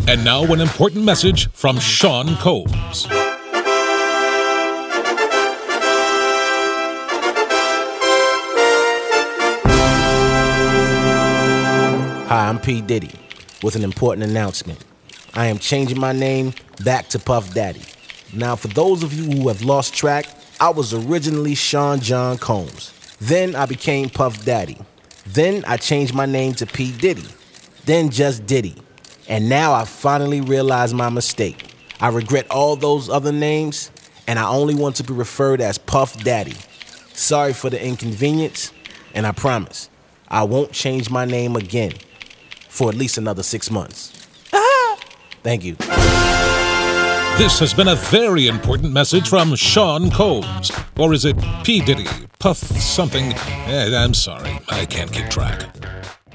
And now an important message from Sean Combs. Hi, I'm P. Diddy with an important announcement. I am changing my name back to Puff Daddy. Now, for those of you who have lost track, I was originally Sean John Combs. Then I became Puff Daddy. Then I changed my name to P. Diddy. Then just Diddy. And now I finally realized my mistake. I regret all those other names, and I only want to be referred as Puff Daddy. Sorry for the inconvenience, and I promise I won't change my name again for at least another 6 months. Thank you. This has been a very important message from Sean Combs. Or is it P. Diddy? Puff something? I'm sorry, I can't keep track.